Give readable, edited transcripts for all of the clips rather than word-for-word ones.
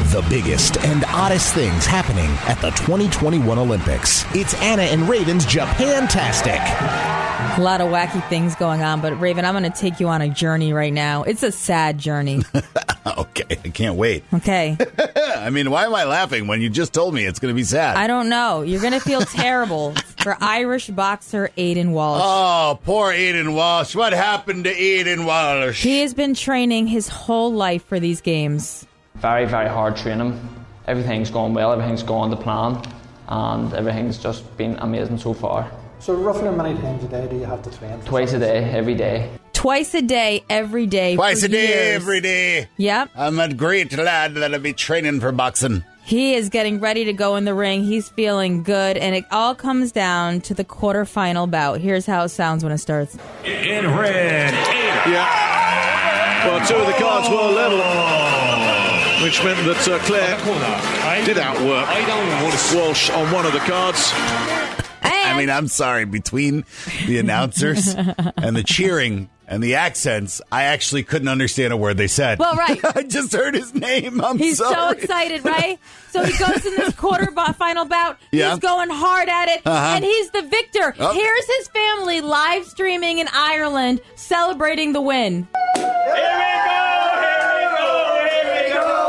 The biggest and oddest things happening at the 2021 Olympics. It's Anna and Raven's Japan-tastic. A lot of wacky things going on, but Raven, I'm going to take you on a journey right now. It's a sad journey. Okay, I can't wait. Okay. I mean, why am I laughing when you just told me it's going to be sad? I don't know. You're going to feel terrible for Irish boxer Aidan Walsh. Oh, poor Aidan Walsh. What happened to Aidan Walsh? He has been training his whole life for these games. Very, very hard training. Everything's going well, everything's going to plan, and everything's just been amazing so far. So roughly how many times a day do you have to train? Twice a day, every day. Twice a day, every day. Twice a day, years. every day. Yep. I'm a great lad that'll be training for boxing. He is getting ready to go in the ring. He's feeling good, and it all comes down to the quarterfinal bout. Here's how it sounds when it starts. In red, Aidan. Yeah. Well, two of the cards were level, which meant that Claire did outwork Walsh on one of the cards. I mean, I'm sorry, between the announcers and the cheering and the accents, I actually couldn't understand a word they said. Well, right. I just heard his name. He's sorry. so excited, right? So he goes in this final bout. Yeah. He's going hard at it, and he's the victor. Oh. Here's his family live streaming in Ireland, celebrating the win. Here we go! Here we go! Here we go!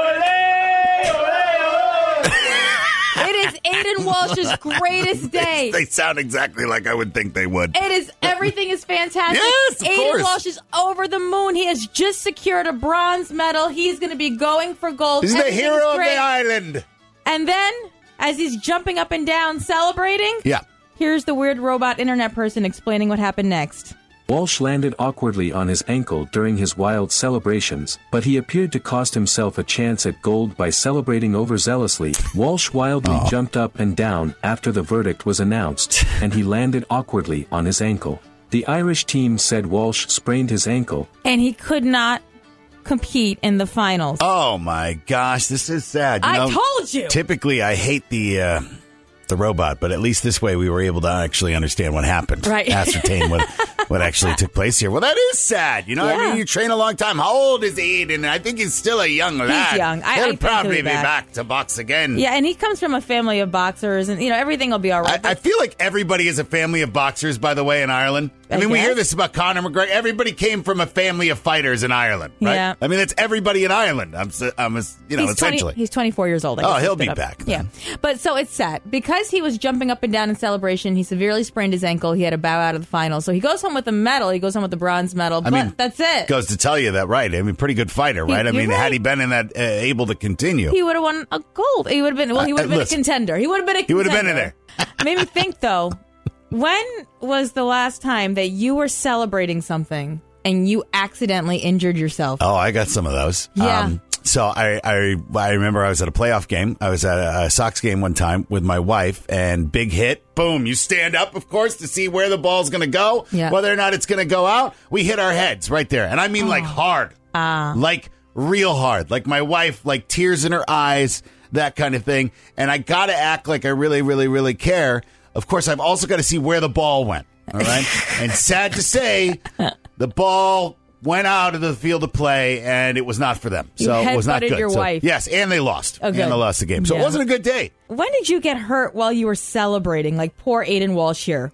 It is Aidan Walsh's greatest day. They sound exactly like I would think they would. It is. Everything is fantastic. Yes, of Aidan course. Walsh is over the moon. He has just secured a bronze medal. He's going to be going for gold. He's the Everything's hero of great. the island. And then, as he's jumping up and down celebrating, here's the weird robot internet person explaining what happened next. Walsh landed awkwardly on his ankle during his wild celebrations, but he appeared to cost himself a chance at gold by celebrating overzealously. Walsh wildly jumped up and down after the verdict was announced, and he landed awkwardly on his ankle. The Irish team said Walsh sprained his ankle, And he could not compete in the finals. Oh, my gosh, this is sad. I told you! Typically, I hate the robot, but at least this way we were able to actually understand what happened. Right. Ascertain what actually took place here. Well, that is sad. You know, I mean, you train a long time. How old is Aidan? I think he's still a young lad. He's young. I He'll think probably he'll be be back to box again. Yeah, and he comes from a family of boxers, and, everything will be all right. I feel like everybody is a family of boxers, by the way, in Ireland. I mean, we hear this about Conor McGregor. Everybody came from a family of fighters in Ireland, right? Yeah. I mean, that's everybody in Ireland. Essentially. He's 24 years old. I guess He'll be back. Yeah. But so it's sad. Because he was jumping up and down in celebration, he severely sprained his ankle. He had to bow out of the final. So he goes home with a medal. He goes home with the bronze medal. But that's it. Goes to tell you that, right? I mean, pretty good fighter, right? You're right. Had he been in that, able to continue, He would have won a gold. He would have been, a contender. He would have been a contender. He would have been in there. Made me think, though, when was the last time that you were celebrating something and you accidentally injured yourself? Oh, I got some of those. Yeah. So I remember I was at a playoff game. I was at a Sox game one time with my wife, and big hit. Boom. You stand up, of course, to see where the ball's going to go, whether or not it's going to go out. We hit our heads right there. And I mean like hard. Like real hard. Like my wife, like tears in her eyes, that kind of thing. And I got to act like I really, really, really care. Of course, I've also got to see where the ball went. All right. And sad to say, the ball went out of the field of play, and it was not for them. So it was not good. Your wife. Yes, and they lost. Oh, and they lost the game. So it wasn't a good day. When did you get hurt while you were celebrating? Like poor Aidan Walsh here.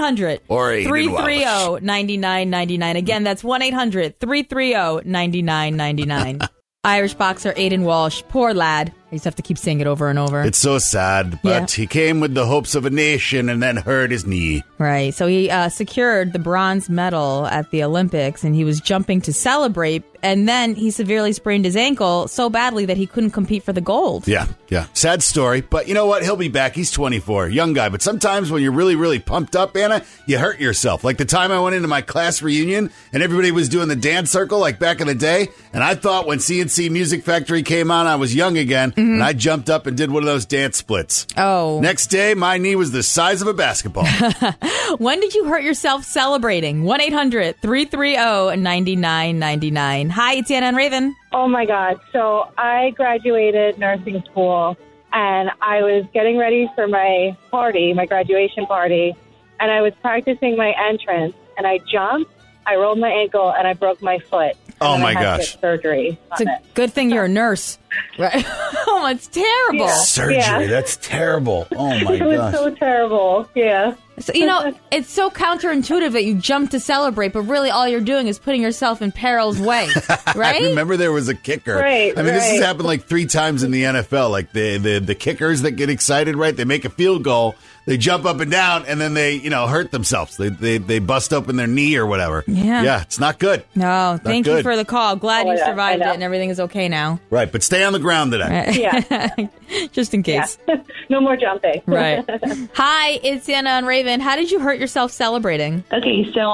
1-800-330-9999. Again, that's 1-800-330-9999. Irish boxer Aidan Walsh. Poor lad. I just have to keep saying it over and over. It's so sad, but he came with the hopes of a nation and then hurt his knee. Right. So he secured the bronze medal at the Olympics, and he was jumping to celebrate, and then he severely sprained his ankle so badly that he couldn't compete for the gold. Yeah. Sad story, but you know what? He'll be back. He's 24, young guy. But sometimes when you're really, really pumped up, Anna, you hurt yourself. Like the time I went into my class reunion and everybody was doing the dance circle like back in the day, and I thought when CNC Music Factory came on, I was young again. And I jumped up and did one of those dance splits. Oh. Next day, my knee was the size of a basketball. When did you hurt yourself celebrating? 1-800-330-9999. Hi, it's Anna and Raven. Oh, my God. So I graduated nursing school, and I was getting ready for my party, my graduation party, and I was practicing my entrance, and I jumped, I rolled my ankle, and I broke my foot. Oh, my I had to gosh. get surgery. It's a good thing you're a nurse. Right. Oh, it's terrible. Yeah. Surgery. That's terrible. Oh, my It was gosh. so terrible. Yeah. So, it's so counterintuitive that you jump to celebrate, but really all you're doing is putting yourself in peril's way, right? I remember there was a kicker. Right, I mean, this has right. happened like 3 times in the NFL. Like the kickers that get excited, right? They make a field goal, they jump up and down, and then they, hurt themselves. They bust open their knee or whatever. Yeah. It's not good. No, thank you good. for the call. Glad you yeah, survived I know. it and everything is okay now. Right, but stay on the ground today. Yeah. Just in case. Yeah. No more jumping. Right. Hi, it's Anna and Raven. How did you hurt yourself celebrating? Okay, so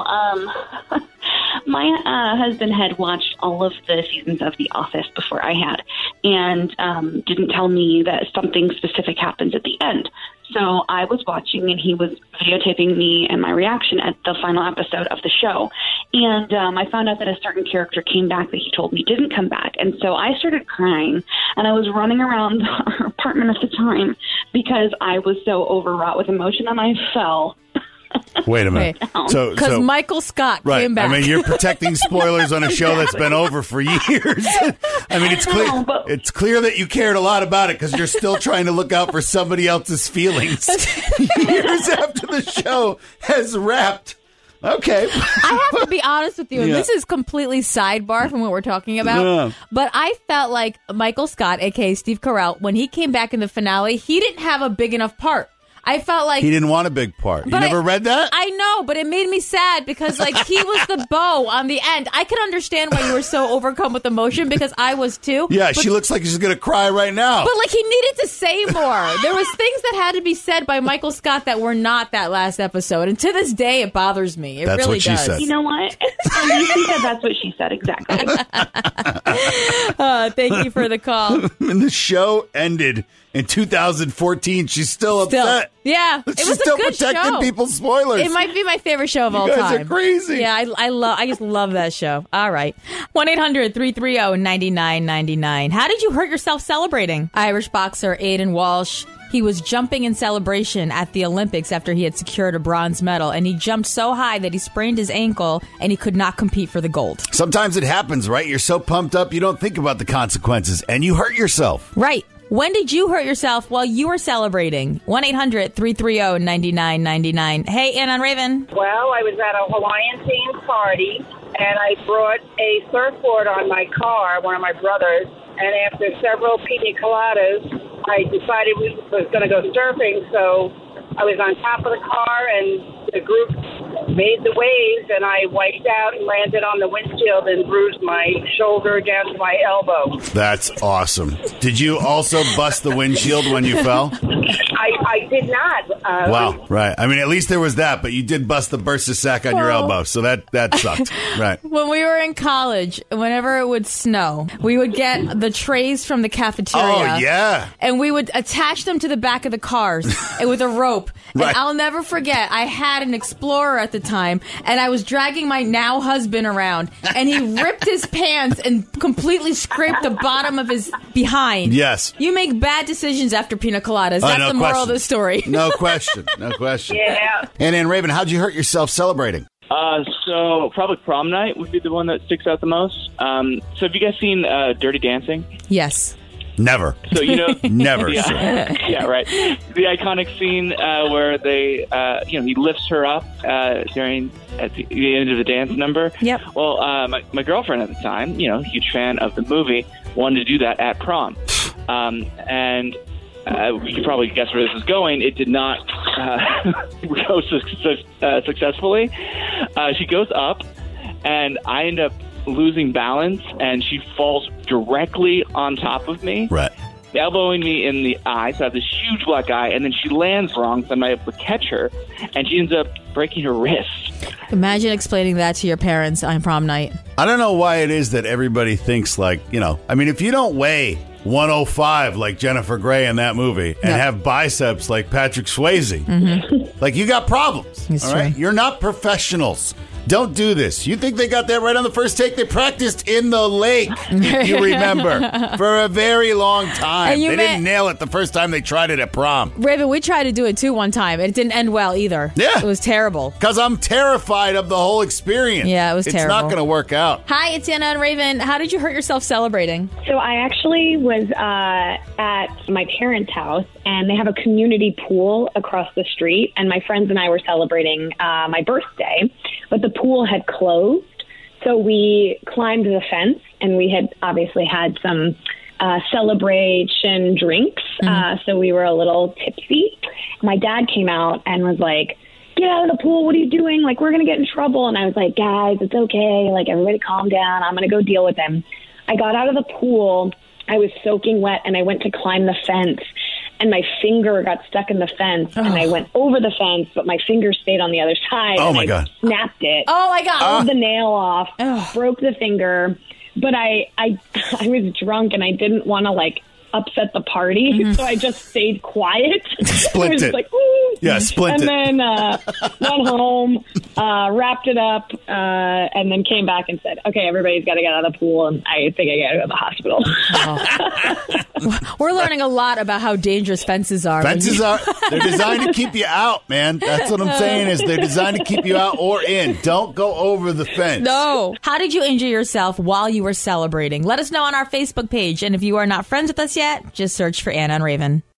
my husband had watched all of the seasons of The Office before I had, and didn't tell me that something specific happens at the end. So I was watching, and he was videotaping me and my reaction at the final episode of the show. And I found out that a certain character came back that he told me didn't come back. And so I started crying, and I was running around our apartment at the time because I was so overwrought with emotion, and I fell. Wait a minute. Because So Michael Scott right. came back. I mean, you're protecting spoilers on a show that's been over for years. I mean, it's clear. No, but- It's clear that you cared a lot about it because you're still trying to look out for somebody else's feelings years after the show has wrapped. Okay. I have to be honest with you, and Yeah. this is completely sidebar from what we're talking about, Yeah. but I felt like Michael Scott, a.k.a. Steve Carell, when he came back in the finale, he didn't have a big enough part. I felt like He didn't want a big part. You But never read that? I know, but it made me sad because, like, he was the bow on the end. I could understand why you were so overcome with emotion because I was too. Yeah, but, she looks like she's going to cry right now. But, like, he needed to say more. There was things that had to be said by Michael Scott that were not that last episode. And to this day, it bothers me. It That's really what she does. said. You know what? You said that's what she said, exactly. Thank you for the call. And the show ended in 2014. She's still upset. Yeah, it She's was still a good protecting show. people's spoilers. It might be my favorite show of all guys time. are crazy. Yeah, I just love that show. All right. 1-800-330-9999. How did you hurt yourself celebrating? Irish boxer Aidan Walsh. He was jumping in celebration at the Olympics after he had secured a bronze medal, and he jumped so high that he sprained his ankle and he could not compete for the gold. Sometimes it happens, right? You're so pumped up, you don't think about the consequences, and you hurt yourself. Right. When did you hurt yourself while you were celebrating? 1-800-330-9999. Hey, Anna and Raven. Well, I was at a Hawaiian themed party, and I brought a surfboard on my car, one of my brothers, and after several pina coladas, I decided we was going to go surfing, so I was on top of the car, and the group made the waves, and I wiped out and landed on the windshield and bruised my shoulder down to my elbow. That's awesome. Did you also bust the windshield when you fell? I did not. Wow, right. I mean, at least there was that, but you did bust the bursa sac on your Well. elbow, so that sucked. Right. When we were in college, whenever it would snow, we would get the trays from the cafeteria. Oh, yeah. And we would attach them to the back of the cars with a rope. Right. And I'll never forget, I had an Explorer at the time, and I was dragging my now husband around, and he ripped his pants and completely scraped the bottom of his behind. Yes. You make bad decisions after pina coladas. Oh, That's no the moral of question. the story. No question. No question. Yeah. And Raven, how'd you hurt yourself celebrating? So probably prom night would be the one that sticks out the most. So have you guys seen Dirty Dancing? Yes. Never. So, you know, Never. Yeah, sir. yeah, right. The iconic scene where they, he lifts her up at the end of the dance number. Yep. Well, my girlfriend at the time, huge fan of the movie, wanted to do that at prom, and you can probably guess where this is going. It did not go successfully. She goes up, and I end up losing balance, and she falls directly on top of me, Right. elbowing me in the eye. So I have this huge black eye, and then she lands wrong, so I'm not able to catch her, and she ends up breaking her wrist. Imagine explaining that to your parents on prom night. I don't know why it is that everybody thinks I mean, if you don't weigh 105 like Jennifer Grey in that movie and have biceps like Patrick Swayze, like you got problems. It's all right? true. You're not professionals. Don't do this. You think they got that right on the first take? They practiced in the lake, if you remember, for a very long time. They didn't nail it the first time they tried it at prom. Raven, we tried to do it too one time. It didn't end well either. Yeah. It was terrible. Because I'm terrified of the whole experience. Yeah, it was terrible. It's not going to work out. Hi, it's Anna and Raven. How did you hurt yourself celebrating? So I actually was at my parents' house, and they have a community pool across the street, and my friends and I were celebrating my birthday, but the pool had closed. So we climbed the fence, and we had obviously had some celebration drinks. So we were a little tipsy. My dad came out and was like, "Get out of the pool. What are you doing? Like, we're going to get in trouble." And I was like, "Guys, it's okay. Like, everybody calm down. I'm going to go deal with them." I got out of the pool. I was soaking wet, and I went to climb the fence. And my finger got stuck in the fence, and I went over the fence, but my finger stayed on the other side. Oh, and my God. Snapped it. Oh, my God. Pulled the nail off, broke the finger. But I was drunk, and I didn't want to, like, upset the party, so I just stayed quiet. Splint it. Like, "Ooh." Yeah, splint it. And then went home, wrapped it up, and then came back and said, "Okay, everybody's got to get out of the pool, and I think I got to go to the hospital." We're learning a lot about how dangerous fences are. Fences they're designed to keep you out, man. That's what I'm saying is they're designed to keep you out or in. Don't go over the fence. No. How did you injure yourself while you were celebrating? Let us know on our Facebook page. And if you are not friends with us yet, just search for Anna and Raven.